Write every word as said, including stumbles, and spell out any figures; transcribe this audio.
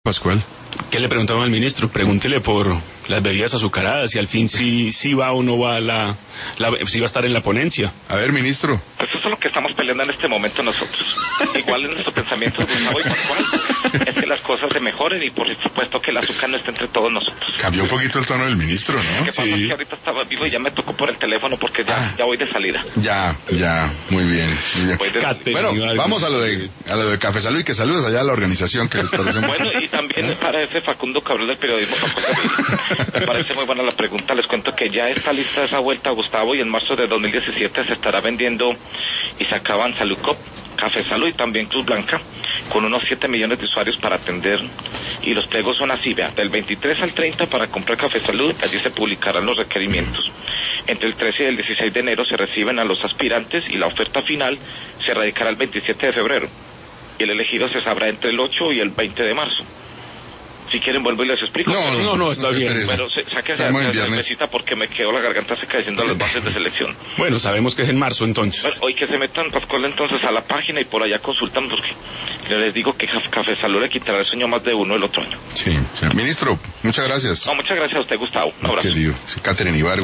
Pascual. ¿Qué le preguntamos al ministro? Pregúntele por las bebidas azucaradas y al fin si, si va o no va la, la, si va a estar en la ponencia. A ver, ministro. Pues eso es lo que estamos peleando en este momento nosotros. Igual en nuestro pensamiento, Gustavo y Pascual, es que las cosas se mejoren y por supuesto que el azúcar no esté entre todos nosotros. Cambió un poquito el tono del ministro, ¿no? Lo que pasa Sí. es que ahorita estaba vivo y ya me tocó por el teléfono porque ya, Ah. ya voy de salida. Ya, ya, muy bien, muy bien. Voy de salida. Bueno, vamos a lo de a lo de Café Salud y que saludes allá a la organización que les conocemos. Bueno, y también para ese Facundo Cabral del periodismo, me parece muy buena la pregunta. Les cuento que ya está lista esa vuelta, Gustavo, y en marzo de dos mil diecisiete se estará vendiendo y se acaban Salud Cop, Café Salud y también Cruz Blanca, con unos siete millones de usuarios para atender, y los pliegos son así, vea, del veintitrés al treinta para comprar Café Salud, allí se publicarán los requerimientos. Entre el trece y el dieciséis de enero se reciben a los aspirantes y la oferta final se radicará el veintisiete de febrero, y el elegido se sabrá entre el ocho y el veinte de marzo. Si quieren vuelvo y les explico. No, pero, no, no, está bien. Pero se, sáquense Estamos en la viernes. cervecita porque me quedó la garganta seca diciendo las bases de selección. Bueno, sabemos que es en marzo entonces. Bueno, hoy que se metan, Pascual, entonces a la página y por allá consultan, porque yo les digo que Café Salud le quitará el sueño más de uno el otro año. Sí, sí. Ministro, muchas gracias. No, muchas gracias a usted, Gustavo. Un abrazo. Qué lío. Sí, Catherine Ibargüen.